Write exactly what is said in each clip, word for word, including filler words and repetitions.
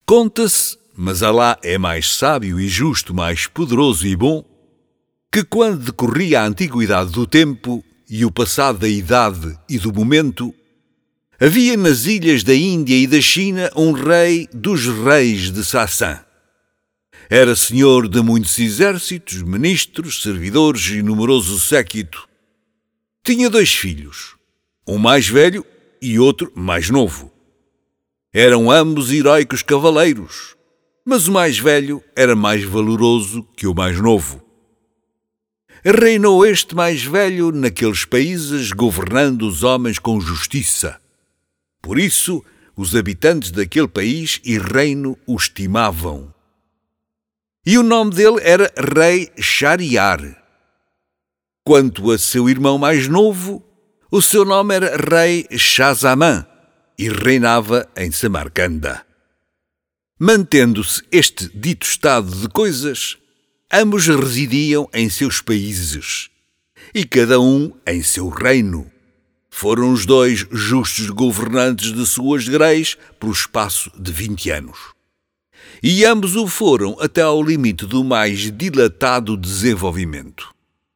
Conta-se, mas Alá é mais sábio e justo, mais poderoso e bom, que quando decorria a antiguidade do tempo e o passado da idade e do momento, havia nas ilhas da Índia e da China um rei dos reis de Sassã. Era senhor de muitos exércitos, ministros, servidores e numeroso séquito. Tinha dois filhos, um mais velho e outro mais novo. Eram ambos heróicos cavaleiros, mas o mais velho era mais valoroso que o mais novo. Reinou este mais velho naqueles países, governando os homens com justiça. Por isso, os habitantes daquele país e reino o estimavam. E o nome dele era Rei Shahriar. Quanto a seu irmão mais novo, o seu nome era Rei Shah-Zaman e reinava em Samarcanda. Mantendo-se este dito estado de coisas, ambos residiam em seus países, e cada um em seu reino. Foram os dois justos governantes de suas reis pelo espaço de vinte anos. E ambos o foram até ao limite do mais dilatado desenvolvimento.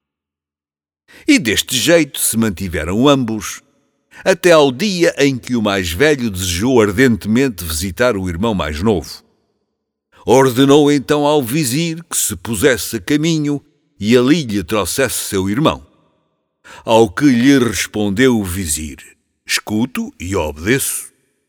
E deste jeito se mantiveram ambos, até ao dia em que o mais velho desejou ardentemente visitar o irmão mais novo. Ordenou então ao vizir que se pusesse a caminho e ali lhe trouxesse seu irmão. Ao que lhe respondeu o vizir: escuto e obedeço.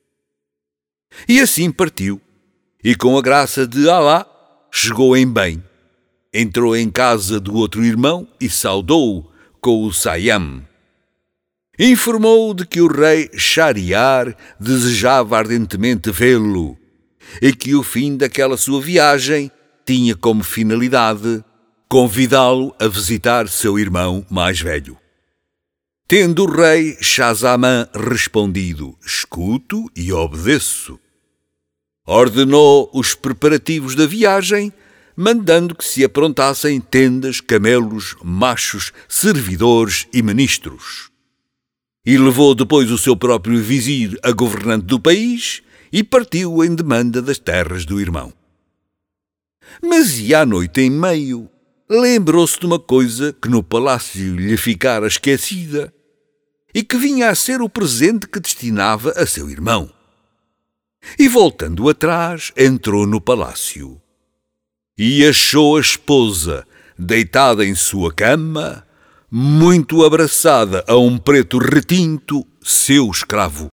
E assim partiu, e com a graça de Alá chegou em bem. Entrou em casa do outro irmão e saudou-o com o Sayam. Informou-o de que o rei Shahriar desejava ardentemente vê-lo e que o fim daquela sua viagem tinha como finalidade convidá-lo a visitar seu irmão mais velho. Tendo o rei Shah-Zaman respondido: escuto e obedeço, ordenou os preparativos da viagem, mandando que se aprontassem tendas, camelos, machos, servidores e ministros. E levou depois o seu próprio vizir a governante do país e partiu em demanda das terras do irmão. Mas e à noite em meio, lembrou-se de uma coisa que no palácio lhe ficara esquecida e que vinha a ser o presente que destinava a seu irmão. E voltando atrás, entrou no palácio e achou a esposa deitada em sua cama, muito abraçada a um preto retinto, seu escravo.